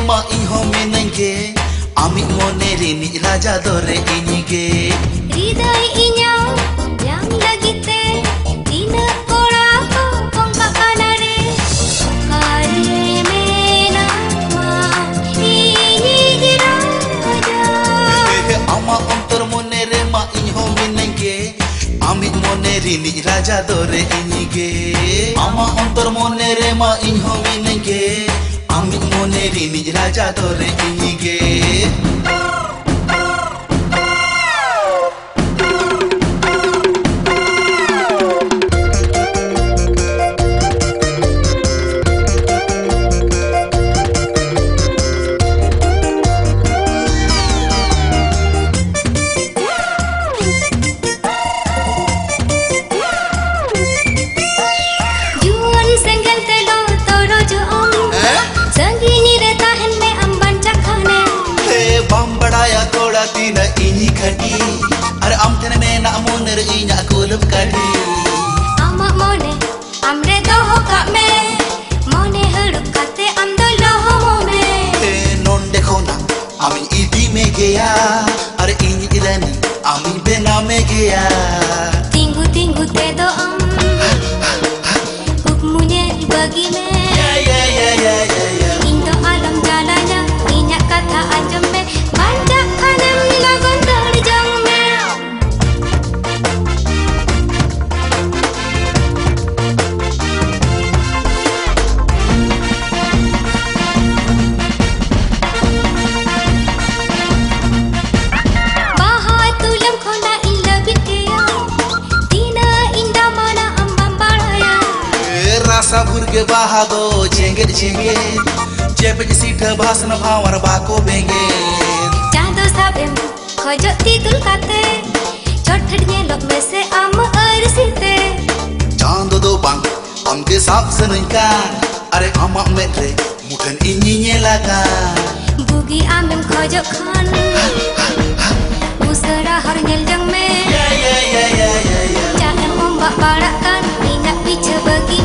ma inho menenge Amik mone rini raja dore inyige Ridai inyau yang lagite Tina kora ko kong kakanare Kare mena ma inyige raja Ama ontor mone re ma inho menenge Amik mone rini raja dore inyige Ama ontor mone re ma inho menenge Amik mone rini raja dore inyige Tina ini kadi Are am tene me na moner inya kulub kadi Ama mone amre doho kak me Mone hurup kate am do loho mome Non dekho na ami idi me geya Are ini irani ami bena me geya Tinggu tinggu te do am Hukmunya bagi me Indo alam jalannya inya kata ajam me Banyak kanem lagon terjang me Baha tulam khona illa bitya Tina inda mana ambam baraya Rasa burge baha do jenge jenge Cepet sita bahasana bhawar bako benge Chando sabem khojot titul kate Chothad nyelok me se am arsite Chando do bang amke sab senengkan Are amak metre muthan inyi nyelakan Bugi amem khojok khan Usara har nyel jang me Jangan ombak barakan ingat picha bagi